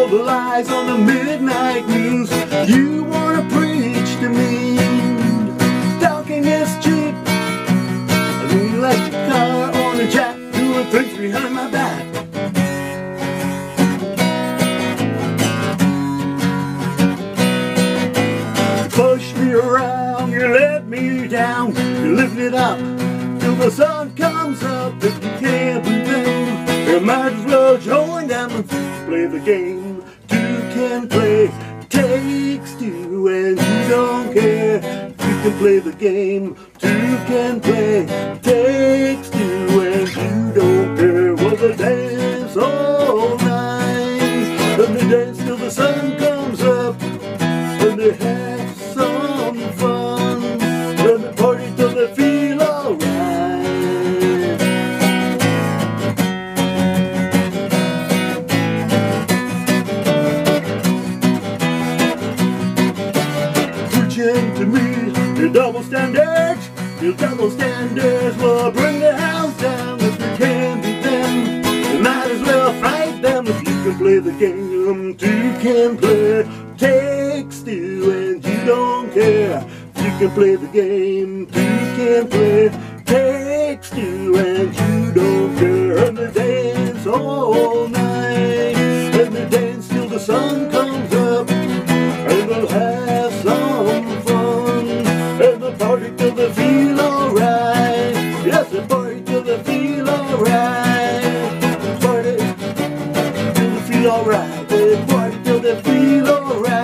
all the lies on the midnight news. You wanna preach to me, talking is cheap. And we left the car on a jack, doing things behind my back. You pushed me around, you let me down, you lift it up till the sun comes up. If you can't win, you might as well join them and play the game. Two can play, takes two, and you don't care. You can play the game. Two can play, takes two, and you don't care. Well, they dance all night, and they dance till the sun comes up, and they have some fun, and they party till they feel alright. Preaching to me, your double standards, your double standards will bring the house down. If you can't beat them, you might as well fight them. If you can play the game, two can play, takes two, and you don't care. If you can play the game, two can play, takes two, and you don't care. And they dance all night, and they dance till the sun comes up, and they'll have some fun, and they'll party till they feel alright. Yes, they party till they feel alright. Party till they feel alright. They party till they feel alright.